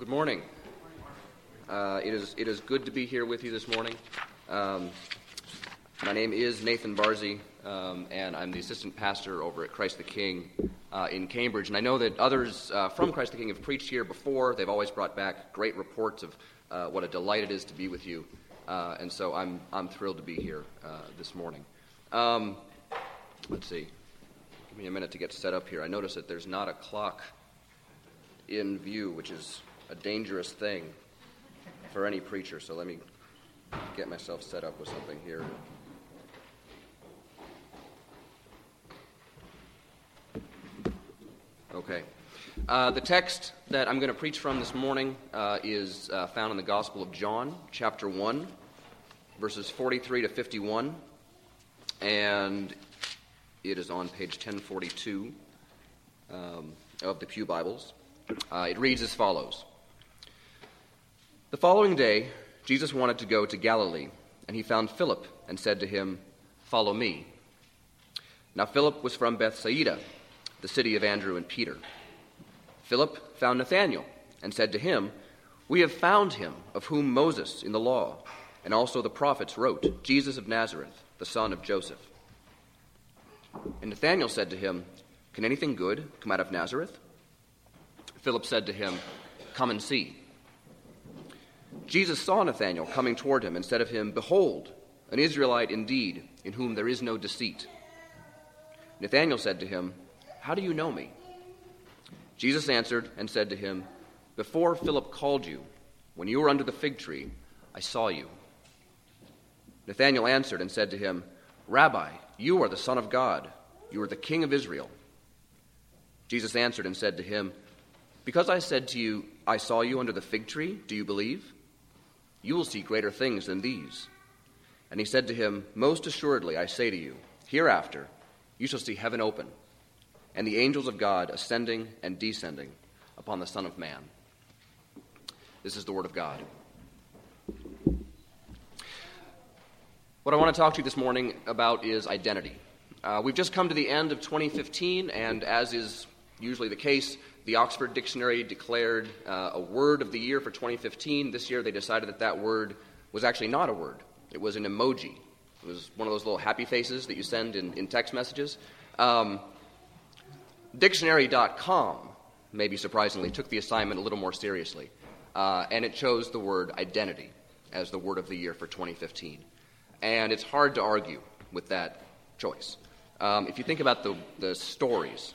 morning. It is good to be here with you this morning. My name is Nathan Barzy, and I'm the assistant pastor over at Christ the King in Cambridge. And I know that others from Christ the King have preached here before. They've always brought back great reports of what a delight it is to be with you. And so I'm thrilled to be here this morning. Let's see. Give me a minute to get set up here. I notice that there's not a clock in view, which is a dangerous thing for any preacher. So let me get myself set up with something here. Okay. The text that I'm going to preach from this morning is found in the Gospel of John, chapter 1, verses 43 to 51, and it is on page 1042 of the Pew Bibles. It reads as follows. The following day, Jesus wanted to go to Galilee, and he found Philip and said to him, "Follow me." Now Philip was from Bethsaida, the city of Andrew and Peter. Philip found Nathanael and said to him, "We have found him of whom Moses in the law and also the prophets wrote, Jesus of Nazareth, the son of Joseph." And Nathanael said to him, "Can anything good come out of Nazareth?" Philip said to him, "Come and see." Jesus saw Nathanael coming toward him and said of him, "Behold, an Israelite indeed, in whom there is no deceit." Nathanael said to him, "How do you know me?" Jesus answered and said to him, "Before Philip called you, when you were under the fig tree, I saw you." Nathanael answered and said to him, "Rabbi, you are the Son of God. You are the King of Israel." Jesus answered and said to him, "Because I said to you, I saw you under the fig tree, do you believe? You will see greater things than these." And he said to him, "Most assuredly, I say to you, hereafter you shall see heaven open, and the angels of God ascending and descending upon the Son of Man." This is the word of God. What I want to talk to you this morning about is identity. We've just come to the end of 2015, and as is usually the case, the Oxford Dictionary declared a word of the year for 2015. This year they decided that that word was actually not a word. It was an emoji. It was one of those little happy faces that you send in text messages. Dictionary.com, maybe surprisingly, took the assignment a little more seriously, and it chose the word identity as the word of the year for 2015. And it's hard to argue with that choice. If you think about the stories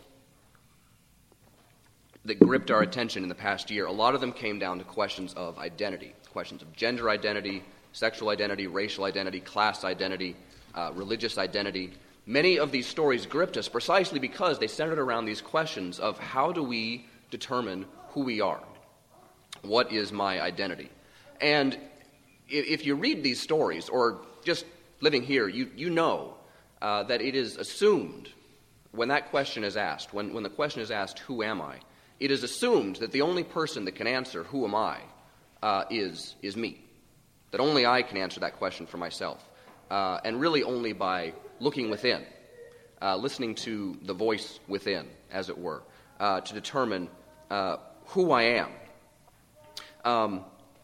that gripped our attention in the past year, a lot of them came down to questions of identity, questions of gender identity, sexual identity, racial identity, class identity, religious identity. Many of these stories gripped us precisely because they centered around these questions of how do we determine who we are? What is my identity? And if you read these stories, or just living here, you know that it is assumed when that question is asked, when the question is asked, who am I? It is assumed that the only person that can answer, who am I, is me. That only I can answer that question for myself. And really only by looking within, listening to the voice within, as it were, to determine who I am.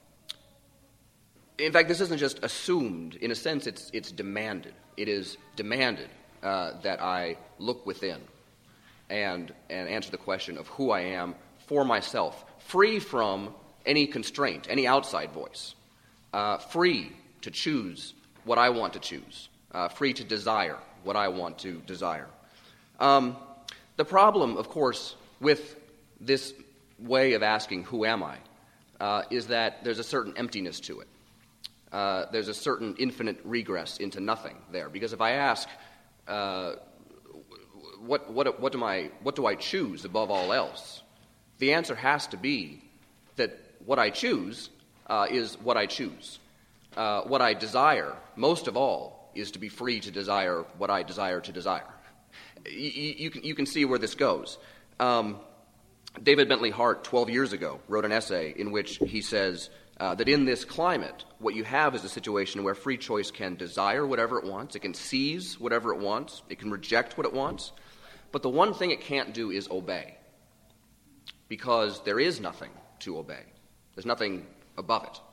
In fact, this isn't just assumed. In a sense, it's demanded. It is demanded that I look within and answer the question of who I am for myself, free from any constraint, any outside voice, free to choose what I want to choose, free to desire what I want to desire. The problem, of course, with this way of asking who am I is that there's a certain emptiness to it. There's a certain infinite regress into nothing there. Because if I ask, what do I choose above all else? The answer has to be that what I choose is what I choose. What I desire, most of all, is to be free to desire what I desire to desire. You can see where this goes. David Bentley Hart, 12 years ago, wrote an essay in which he says that in this climate, what you have is a situation where free choice can desire whatever it wants, it can seize whatever it wants, it can reject what it wants, but the one thing it can't do is obey, because there is nothing to obey. There's nothing above it.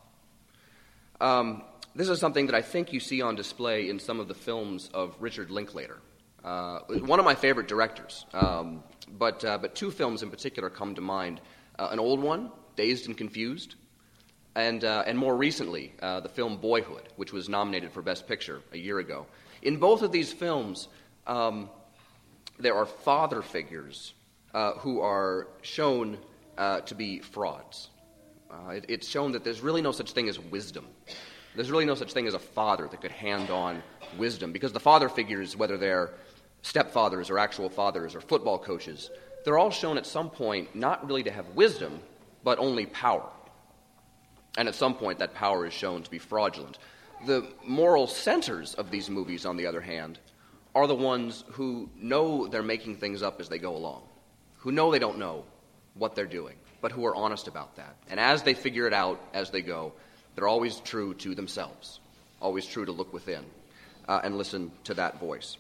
This is something that I think you see on display in some of the films of Richard Linklater, one of my favorite directors. But two films in particular come to mind. An old one, Dazed and Confused, and more recently, the film Boyhood, which was nominated for Best Picture a year ago. In both of these films, there are father figures who are shown to be frauds. It's shown that there's really no such thing as wisdom. There's really no such thing as a father that could hand on wisdom, because the father figures, whether they're stepfathers or actual fathers or football coaches, they're all shown at some point not really to have wisdom, but only power. And at some point, that power is shown to be fraudulent. The moral centers of these movies, on the other hand, are the ones who know they're making things up as they go along, who know they don't know what they're doing, but who are honest about that. And as they figure it out as they go, they're always true to themselves, always true to look within and listen to that voice.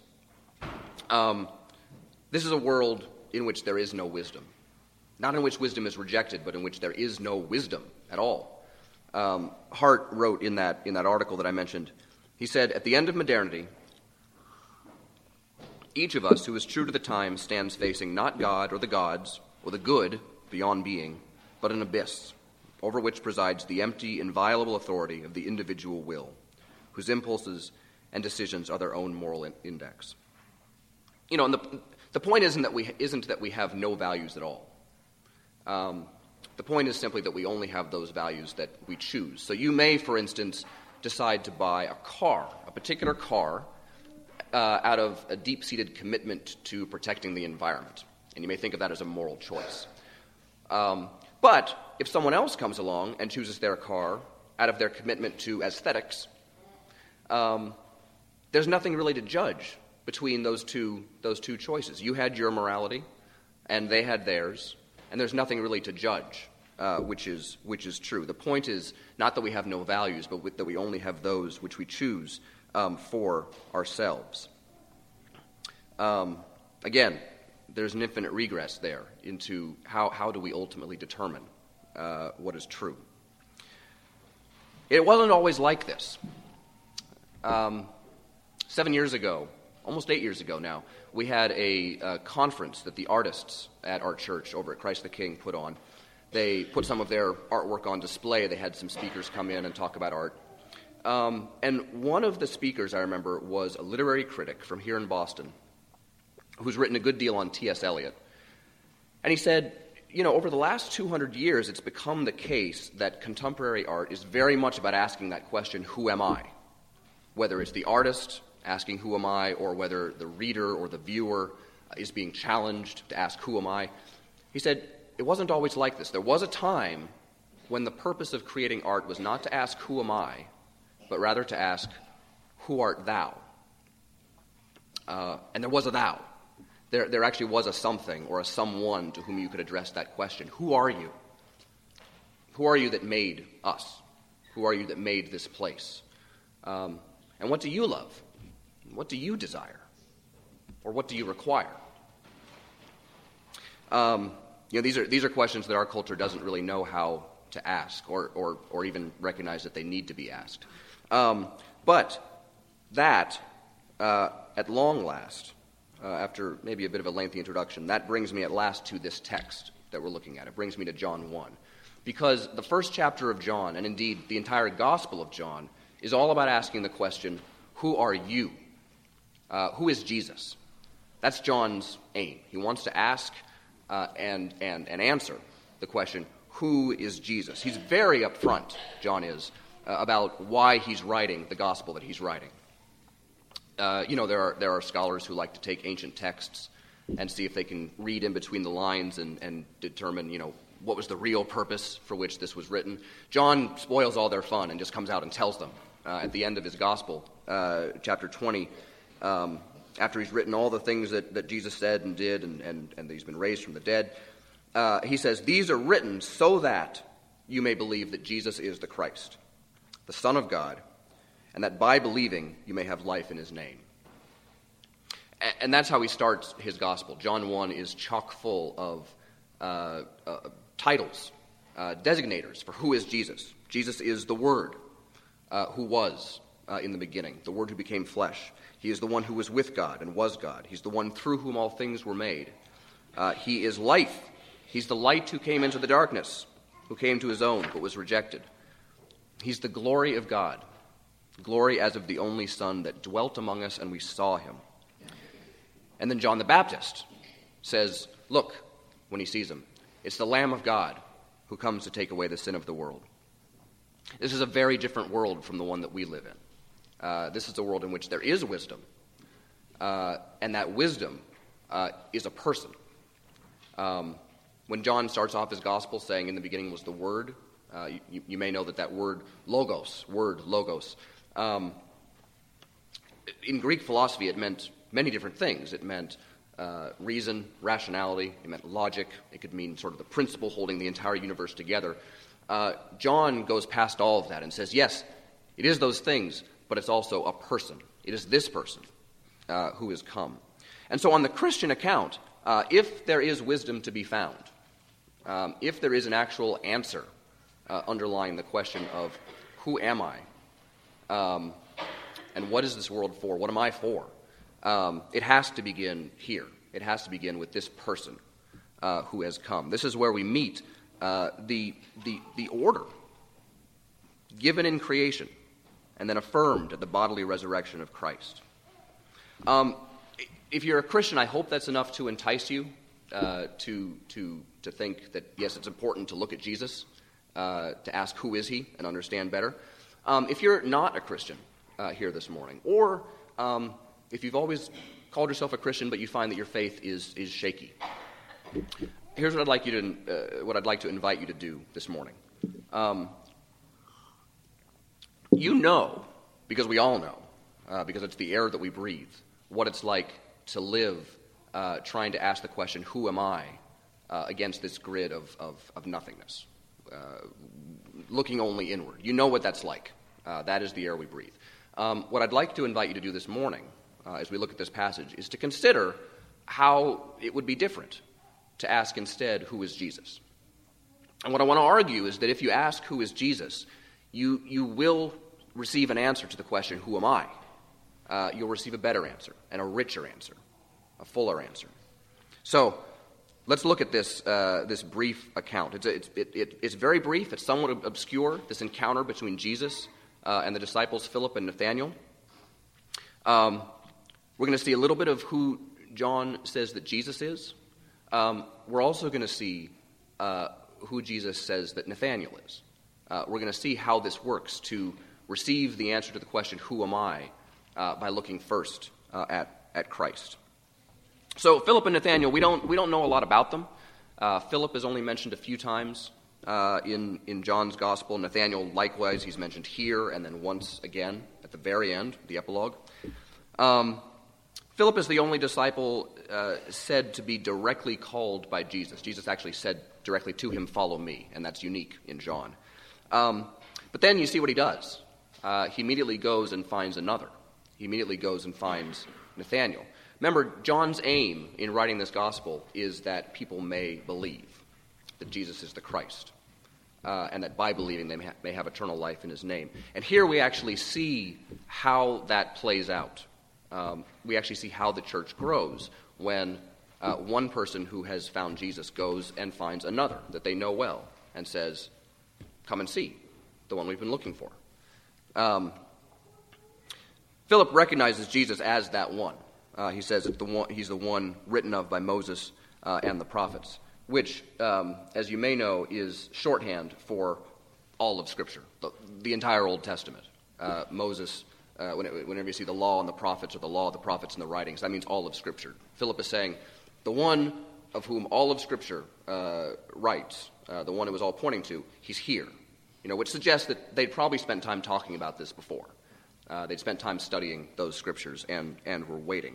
This is a world in which there is no wisdom. Not in which wisdom is rejected, but in which there is no wisdom at all. Hart wrote in that article that I mentioned, he said, "At the end of modernity, each of us who is true to the times stands facing not God or the gods or the good beyond being, but an abyss over which presides the empty, inviolable authority of the individual will, whose impulses and decisions are their own moral index." You know, and the point isn't that we have no values at all. The point is simply that we only have those values that we choose. So you may, for instance, decide to buy a car, a particular car, out of a deep-seated commitment to protecting the environment. And you may think of that as a moral choice. But if someone else comes along and chooses their car out of their commitment to aesthetics, there's nothing really to judge between those two choices. You had your morality, and they had theirs, and there's nothing really to judge, which is true. The point is not that we have no values, but that we only have those which we choose for ourselves. Again, there's an infinite regress there into how do we ultimately determine what is true. It wasn't always like this. 7 years ago, almost 8 years ago now, we had a conference that the artists at our church over at Christ the King put on. They put some of their artwork on display. They had some speakers come in and talk about art. And one of the speakers, I remember, was a literary critic from here in Boston who's written a good deal on T.S. Eliot. And he said, you know, over the last 200 years, it's become the case that contemporary art is very much about asking that question, who am I? Whether it's the artist asking who am I, or whether the reader or the viewer is being challenged to ask who am I. He said, it wasn't always like this. There was a time when the purpose of creating art was not to ask who am I, but rather to ask, who art thou? And there was a thou. There actually was a something or a someone to whom you could address that question. Who are you? Who are you that made us? Who are you that made this place? And what do you love? What do you desire? Or what do you require? These are questions that our culture doesn't really know how to ask or even recognize that they need to be asked. But that, at long last, after maybe a bit of a lengthy introduction, that brings me at last to this text that we're looking at. It brings me to John 1. Because the first chapter of John, and indeed the entire Gospel of John, is all about asking the question, who are you? Who is Jesus? That's John's aim. He wants to ask and answer the question, who is Jesus? He's very upfront, John is, about why he's writing the gospel that he's writing. There are scholars who like to take ancient texts and see if they can read in between the lines and determine, what was the real purpose for which this was written. John spoils all their fun and just comes out and tells them at the end of his gospel, chapter 20, after he's written all the things that Jesus said and did and that he's been raised from the dead, he says, "These are written so that you may believe that Jesus is the Christ, the Son of God, and that by believing you may have life in his name." And that's how he starts his gospel. John 1 is chock full of titles designators for who is Jesus. Jesus is the Word who was in the beginning, the Word who became flesh. He is the one who was with God and was God. He's the one through whom all things were made. He is life. He's the light who came into the darkness, who came to his own but was rejected. He's the glory of God, glory as of the only Son that dwelt among us, and we saw him. And then John the Baptist says, look, when he sees him, it's the Lamb of God who comes to take away the sin of the world. This is a very different world from the one that we live in. This is a world in which there is wisdom, and that wisdom is a person. When John starts off his gospel saying in the beginning was the Word, you may know that word logos, in Greek philosophy it meant many different things. It meant reason, rationality, it meant logic, it could mean sort of the principle holding the entire universe together. John goes past all of that and says, yes, it is those things, but it's also a person. It is this person who has come. And so on the Christian account, if there is wisdom to be found, if there is an actual answer underlying the question of who am I, and what is this world for, what am I for, it has to begin here. It has to begin with this person who has come. This is where we meet the order given in creation and then affirmed at the bodily resurrection of Christ. If you're a Christian, I hope that's enough to entice you to think that, yes, it's important to look at Jesus, to ask who is he and understand better. If you're not a Christian here this morning, or if you've always called yourself a Christian but you find that your faith is shaky, here's what I'd like to invite you to do this morning. You know, because we all know, because it's the air that we breathe, what it's like to live trying to ask the question, who am I, against this grid of nothingness, looking only inward. You know what that's like. That is the air we breathe. What I'd like to invite you to do this morning, as we look at this passage, is to consider how it would be different to ask instead, who is Jesus? And what I want to argue is that if you ask who is Jesus, you will receive an answer to the question, who am I? You'll receive a better answer, and a richer answer, a fuller answer. So let's look at this brief account. It's very brief. It's somewhat obscure, this encounter between Jesus and the disciples Philip and Nathanael. We're going to see a little bit of who John says that Jesus is. We're also going to see who Jesus says that Nathanael is. We're going to see how this works to receive the answer to the question, who am I, by looking first at Christ. So Philip and Nathanael, we don't know a lot about them. Philip is only mentioned a few times in John's gospel. Nathanael, likewise, he's mentioned here and then once again at the very end, the epilogue. Philip is the only disciple said to be directly called by Jesus. Jesus actually said directly to him, follow me, and that's unique in John. But then you see what he does. He immediately goes and finds another. He immediately goes and finds Nathanael. Remember, John's aim in writing this gospel is that people may believe that Jesus is the Christ, and that by believing they may have eternal life in his name. And here we actually see how that plays out. We actually see how the church grows when one person who has found Jesus goes and finds another that they know well and says, come and see, the one we've been looking for. Philip recognizes Jesus as that one. He says he's the one written of by Moses and the prophets, which, as you may know, is shorthand for all of Scripture, the entire Old Testament. Moses, whenever you see the law and the prophets, or the law, the prophets, and the writings, that means all of Scripture. Philip is saying, the one of whom all of Scripture writes, the one it was all pointing to, he's here. Which suggests that they'd probably spent time talking about this before. They'd spent time studying those scriptures and were waiting.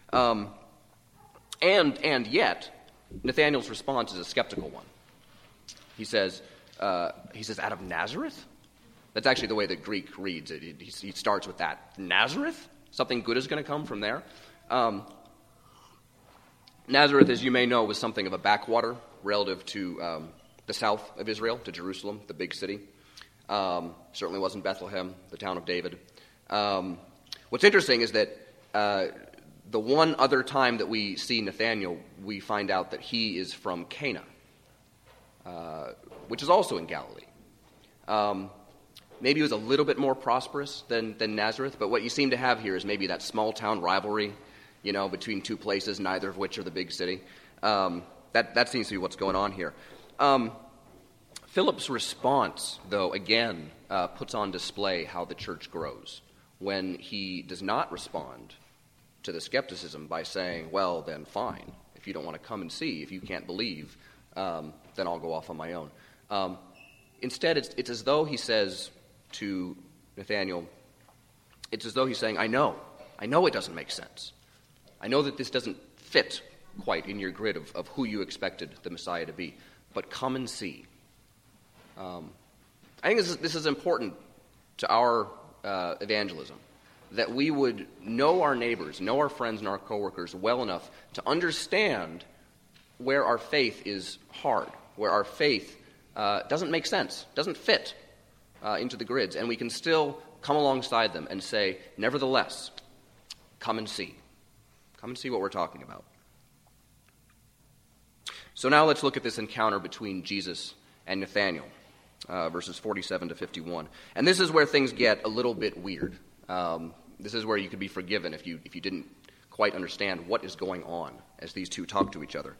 And yet, Nathanael's response is a skeptical one. He says, out of Nazareth? That's actually the way the Greek reads it. He starts with that. Nazareth? Something good is going to come from there? Nazareth, as you may know, was something of a backwater relative to the south of Israel, to Jerusalem, the big city. Certainly wasn't Bethlehem, the town of David. What's interesting is that the one other time that we see Nathanael, we find out that he is from Cana, which is also in Galilee. Maybe it was a little bit more prosperous than Nazareth, but what you seem to have here is maybe that small-town rivalry, between two places, neither of which are the big city. That seems to be what's going on here. Philip's response, though, again, puts on display how the church grows when he does not respond to the skepticism by saying, well, then fine. If you don't want to come and see, if you can't believe, then I'll go off on my own. Instead, it's as though he says to Nathanael, it's as though he's saying, I know it doesn't make sense. I know that this doesn't fit quite in your grid of who you expected the Messiah to be, but come and see. I think this is important to our evangelism, that we would know our neighbors, know our friends and our coworkers well enough to understand where our faith is hard, where our faith doesn't make sense, doesn't fit into the grids, and we can still come alongside them and say, nevertheless, come and see. Come and see what we're talking about. So now let's look at this encounter between Jesus and Nathanael, verses 47 to 51. And this is where things get a little bit weird. This is where you could be forgiven if you didn't quite understand what is going on as these two talk to each other.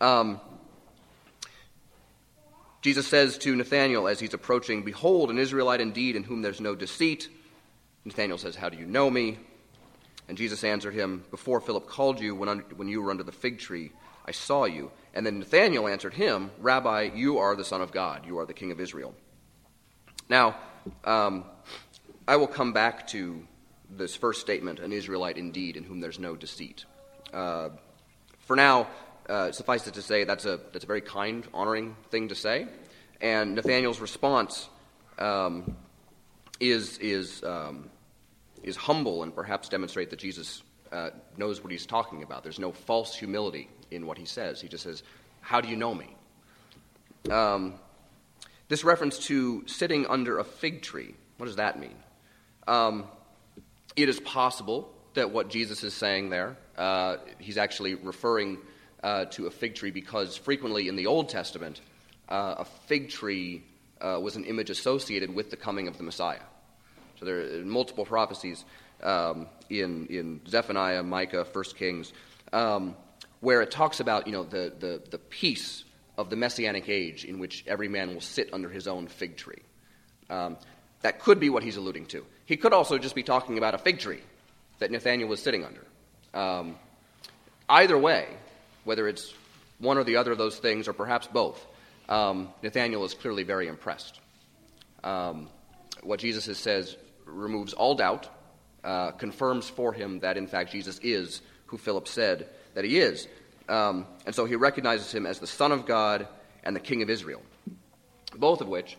Jesus says to Nathanael as he's approaching, behold, an Israelite indeed in whom there's no deceit. Nathanael says, how do you know me? And Jesus answered him, before Philip called you, when you were under the fig tree, I saw you. And then Nathanael answered him, Rabbi, you are the Son of God. You are the King of Israel. Now, I will come back to this first statement, an Israelite indeed in whom there's no deceit. For now, suffice it to say, that's a very kind, honoring thing to say. And Nathanael's response is humble and perhaps demonstrate that Jesus knows what he's talking about. There's no false humility in what he says. He just says, how do you know me? This reference to sitting under a fig tree, what does that mean? It is possible that what Jesus is saying there, he's actually referring to a fig tree because frequently in the Old Testament, a fig tree was an image associated with the coming of the Messiah. So there are multiple prophecies in Zephaniah, Micah, 1 Kings, where it talks about the peace of the Messianic age in which every man will sit under his own fig tree. That could be what he's alluding to. He could also just be talking about a fig tree that Nathanael was sitting under. Either way, whether it's one or the other of those things, or perhaps both, Nathanael is clearly very impressed. What Jesus says removes all doubt, confirms for him that, in fact, Jesus is who Philip said that he is. And so he recognizes him as the Son of God and the King of Israel, both of which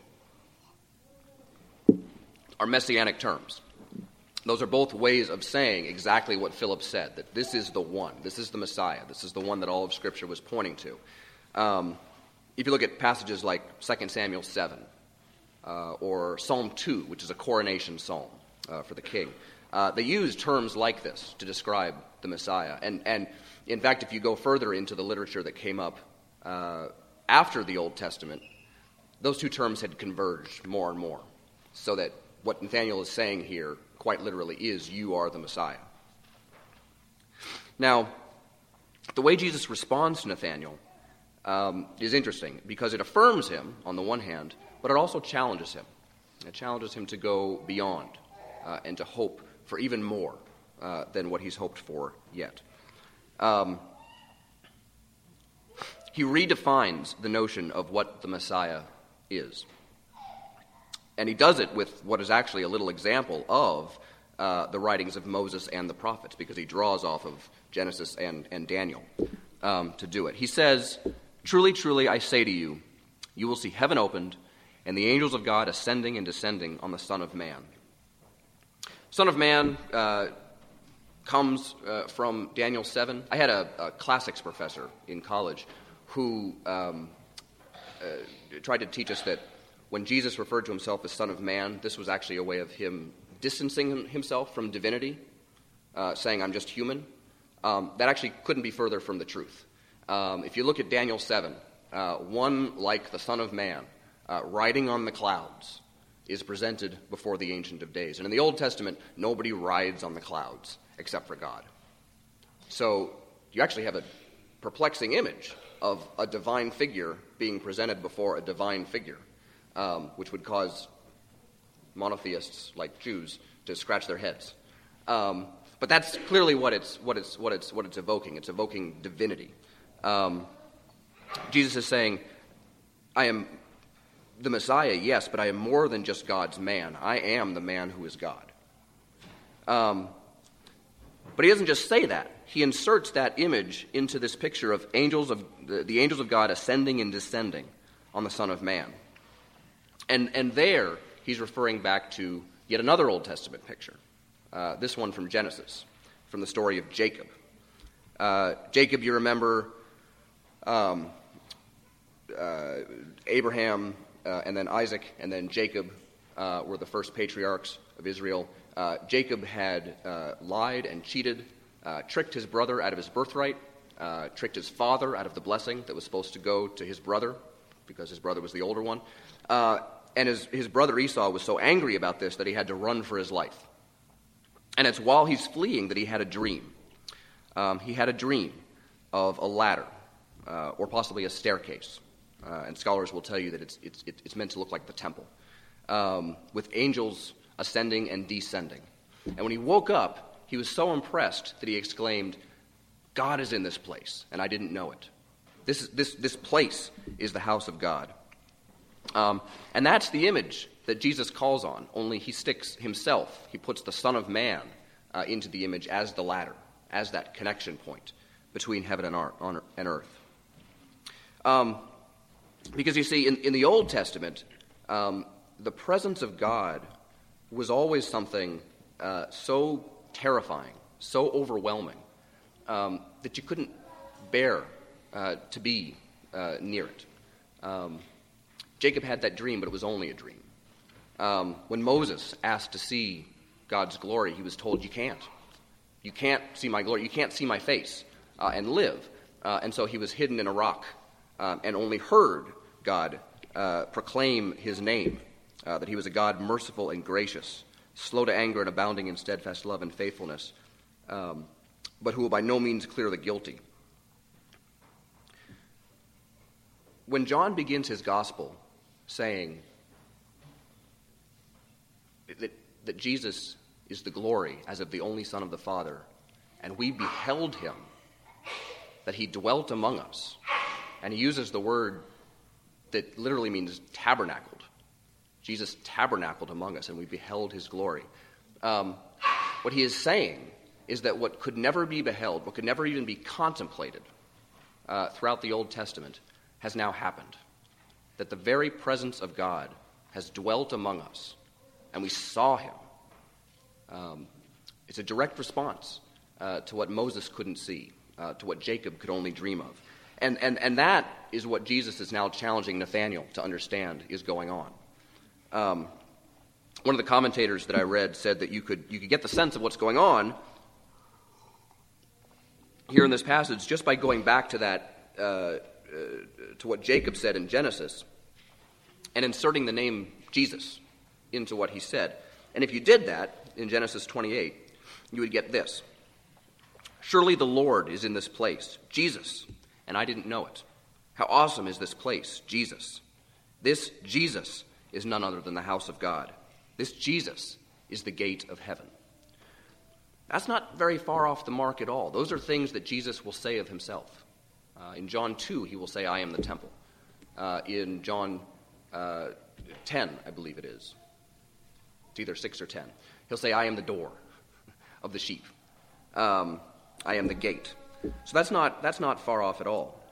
are messianic terms. Those are both ways of saying exactly what Philip said, that this is the one, this is the Messiah, this is the one that all of Scripture was pointing to. If you look at passages like 2 Samuel 7, or Psalm 2, which is a coronation psalm for the king, they use terms like this to describe the Messiah. And in fact, if you go further into the literature that came up after the Old Testament, those two terms had converged more and more, so that what Nathanael is saying here quite literally is, you are the Messiah. Now, the way Jesus responds to Nathanael is interesting because it affirms him on the one hand, but it also challenges him. It challenges him to go beyond and to hope for even more than what he's hoped for yet. He redefines the notion of what the Messiah is. And he does it with what is actually a little example of the writings of Moses and the prophets, because he draws off of Genesis and Daniel to do it. He says, truly, truly, I say to you, you will see heaven opened and the angels of God ascending and descending on the Son of Man. Son of Man comes from Daniel 7. I had a classics professor in college who tried to teach us that when Jesus referred to himself as Son of Man, this was actually a way of him distancing himself from divinity, saying, I'm just human. That actually couldn't be further from the truth. If you look at Daniel 7, one like the Son of Man, riding on the clouds, is presented before the Ancient of Days. And in the Old Testament, nobody rides on the clouds except for God. So you actually have a perplexing image of a divine figure being presented before a divine figure, which would cause monotheists like Jews to scratch their heads. But that's clearly what it's evoking. It's evoking divinity. Jesus is saying, I am the Messiah, yes, but I am more than just God's man. I am the man who is God. But he doesn't just say that. He inserts that image into this picture of the angels of God ascending and descending on the Son of Man. And there he's referring back to yet another Old Testament picture. This one from Genesis, from the story of Jacob. Jacob, you remember, Abraham, and then Isaac, and then Jacob were the first patriarchs of Israel. Jacob had lied and cheated, tricked his brother out of his birthright, tricked his father out of the blessing that was supposed to go to his brother, because his brother was the older one. And his brother Esau was so angry about this that he had to run for his life. And it's while he's fleeing that he had a dream. He had a dream of a ladder, or possibly a staircase. And scholars will tell you that it's meant to look like the temple, with angels ascending and descending. And when he woke up, he was so impressed that he exclaimed, God is in this place, and I didn't know it. This place is the house of God. And that's the image that Jesus calls on, only he sticks himself, he puts the Son of Man into the image as the ladder, as that connection point between heaven and earth. Because you see, in the Old Testament, the presence of God was always something so terrifying, so overwhelming, that you couldn't bear to be near it. Jacob had that dream, but it was only a dream. When Moses asked to see God's glory, he was told, you can't. You can't see my glory. You can't see my face and live. And so he was hidden in a rock and only heard God proclaim his name, that he was a God merciful and gracious, slow to anger and abounding in steadfast love and faithfulness, but who will by no means clear the guilty. When John begins his gospel saying that Jesus is the glory as of the only Son of the Father, and we beheld him, that he dwelt among us, and he uses the word that literally means tabernacled. Jesus tabernacled among us, and we beheld his glory. What he is saying is that what could never be beheld, what could never even be contemplated throughout the Old Testament, has now happened. That the very presence of God has dwelt among us, and we saw him. It's a direct response to what Moses couldn't see, to what Jacob could only dream of. And that is what Jesus is now challenging Nathanael to understand is going on. One of the commentators that I read said that you could get the sense of what's going on here in this passage just by going back to that to what Jacob said in Genesis and inserting the name Jesus into what he said. And if you did that in Genesis 28, you would get this. Surely the Lord is in this place, Jesus, and I didn't know it. How awesome is this place, Jesus. This Jesus is none other than the house of God. This Jesus is the gate of heaven. That's not very far off the mark at all. Those are things that Jesus will say of himself. In John 2, he will say, I am the temple. In John 10, I believe it is. It's either 6 or 10. He'll say, I am the door of the sheep. I am the gate. So that's not far off at all.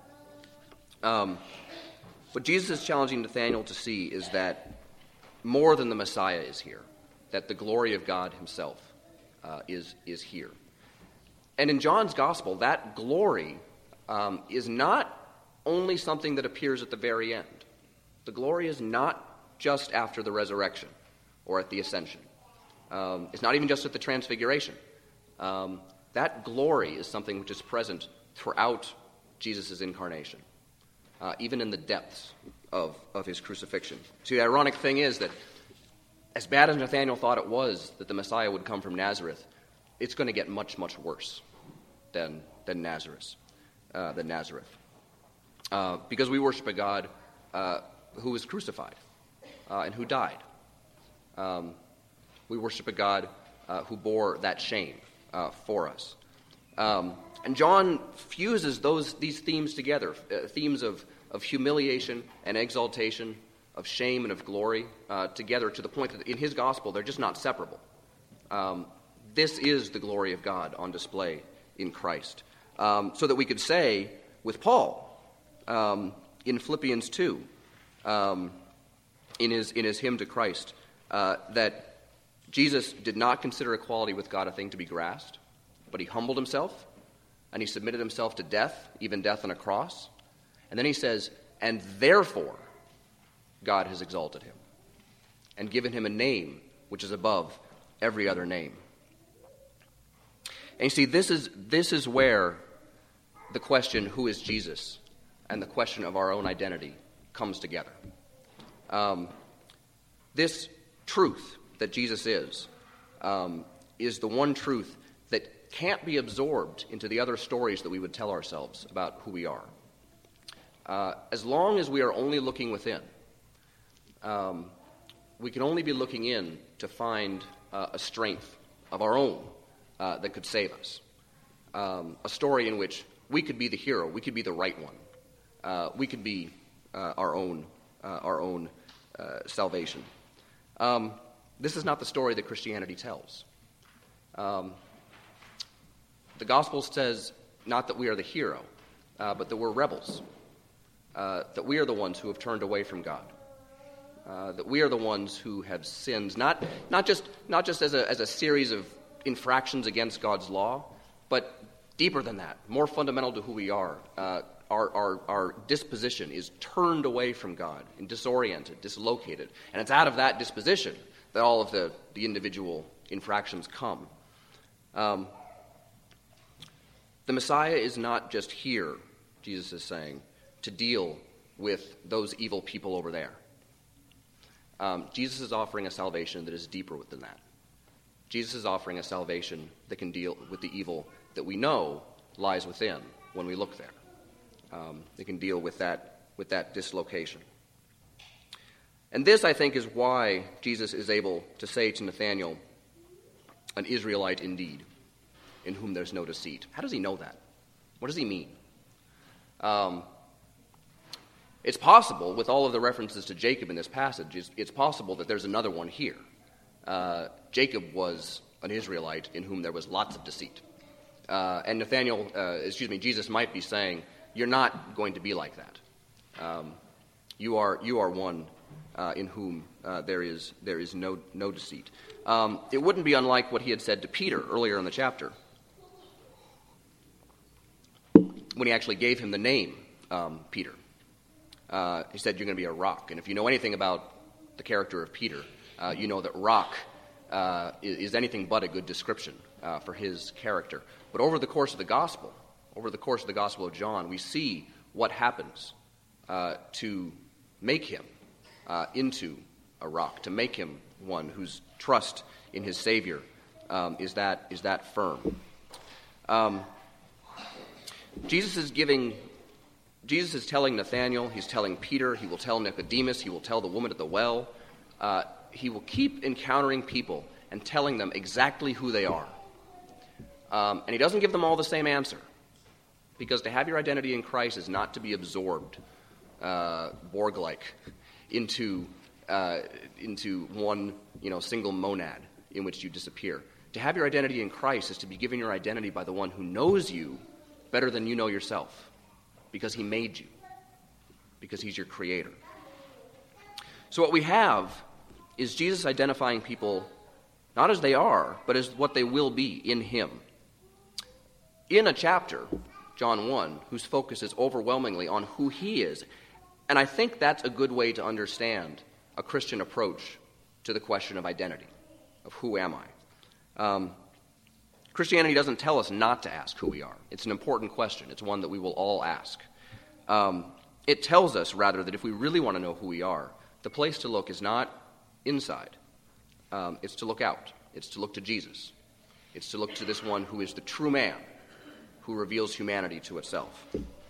What Jesus is challenging Nathanael to see is that more than the Messiah is here, that the glory of God himself is here. And in John's gospel, that glory is not only something that appears at the very end. The glory is not just after the resurrection or at the ascension. It's not even just at the transfiguration. That glory is something which is present throughout Jesus' incarnation, even in the depths of his crucifixion. See, the ironic thing is that as bad as Nathanael thought it was that the Messiah would come from Nazareth, it's going to get much, much worse than Nazareth. Because we worship a God who was crucified and who died. We worship a God who bore that shame for us. And John fuses these themes together, themes of humiliation and exaltation, of shame and of glory, together to the point that in his gospel they're just not separable. This is the glory of God on display in Christ. So that we could say with Paul in Philippians 2, in his hymn to Christ, that Jesus did not consider equality with God a thing to be grasped, but he humbled himself, and he submitted himself to death, even death on a cross. And then he says, and therefore God has exalted him and given him a name which is above every other name. And you see, this is where the question, who is Jesus, and the question of our own identity comes together. This truth that Jesus is the one truth that can't be absorbed into the other stories that we would tell ourselves about who we are. As long as we are only looking within, we can only be looking in to find a strength of our own that could save us. A story in which we could be the hero, we could be the right one, we could be our own salvation. This is not the story that Christianity tells. The gospel says not that we are the hero, but that we're rebels, that we are the ones who have turned away from God, that we are the ones who have sinned, not just as a series of infractions against God's law, but deeper than that, more fundamental to who we are. Our disposition is turned away from God and disoriented, dislocated. And it's out of that disposition that all of the individual infractions come. The Messiah is not just here, Jesus is saying, to deal with those evil people over there. Jesus is offering a salvation that is deeper than that. Jesus is offering a salvation that can deal with the evil that we know lies within when we look there. They can deal with that dislocation. And this, I think, is why Jesus is able to say to Nathanael, an Israelite indeed, in whom there's no deceit. How does he know that? What does he mean? It's possible, with all of the references to Jacob in this passage, it's possible that there's another one here. Jacob was an Israelite in whom there was lots of deceit. And Jesus might be saying, you're not going to be like that. You are one in whom there is no deceit. It wouldn't be unlike what he had said to Peter earlier in the chapter, when he actually gave him the name Peter. He said, you're going to be a rock. And if you know anything about the character of Peter, you know that rock is anything but a good description for his character. But over the course of the Gospel of John, we see what happens to make him into a rock, to make him one whose trust in his Savior is that firm. Jesus is telling Nathanael, he's telling Peter, he will tell Nicodemus, he will tell the woman at the well. He will keep encountering people and telling them exactly who they are. And he doesn't give them all the same answer, because to have your identity in Christ is not to be absorbed, Borg-like, into one single monad in which you disappear. To have your identity in Christ is to be given your identity by the one who knows you better than you know yourself, because he made you, because he's your creator. So what we have is Jesus identifying people not as they are, but as what they will be in him. In a chapter, John 1, whose focus is overwhelmingly on who he is, And I think that's a good way to understand a Christian approach to the question of identity, of who am I. Christianity doesn't tell us not to ask who we are. It's an important question. It's one that we will all ask. It tells us, rather, that if we really want to know who we are, the place to look is not inside. It's to look out. It's to look to Jesus. It's to look to this one who is the true man, who reveals humanity to itself.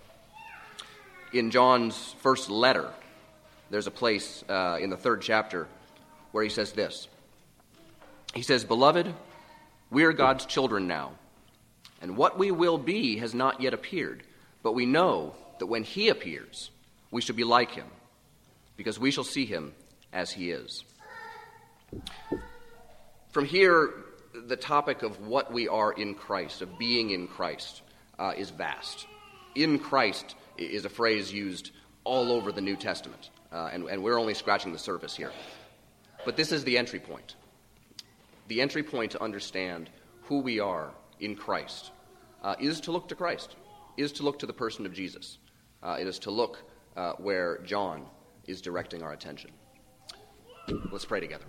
In John's first letter, there's a place in the 3rd chapter where he says this. He says, "Beloved, we are God's children now, and what we will be has not yet appeared, but we know that when he appears, we shall be like him, because we shall see him as he is." From here, the topic of what we are in Christ, of being in Christ, is vast. In Christ is a phrase used all over the New Testament, and we're only scratching the surface here. But this is the entry point. The entry point to understand who we are in Christ is to look to Christ, is to look to the person of Jesus. It is to look where John is directing our attention. Let's pray together.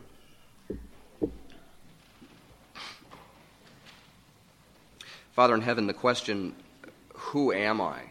Father in heaven, the question, who am I,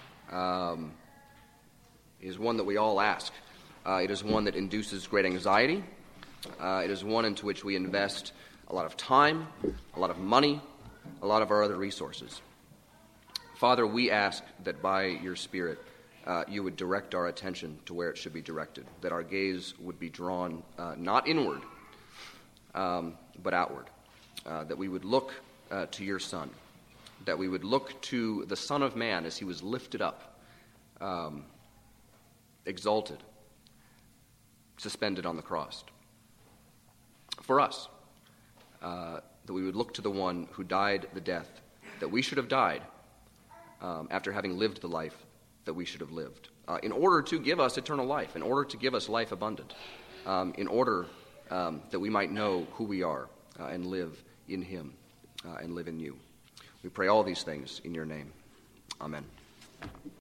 is one that we all ask. It is one that induces great anxiety. It is one into which we invest a lot of time, a lot of money, a lot of our other resources. Father, we ask that by your Spirit you would direct our attention to where it should be directed, that our gaze would be drawn not inward, but outward, that we would look to your Son, that we would look to the Son of Man as he was lifted up, exalted, suspended on the cross. For us, that we would look to the one who died the death that we should have died after having lived the life that we should have lived, in order to give us eternal life, in order to give us life abundant, in order that we might know who we are and live in him and live in you. We pray all these things in your name. Amen.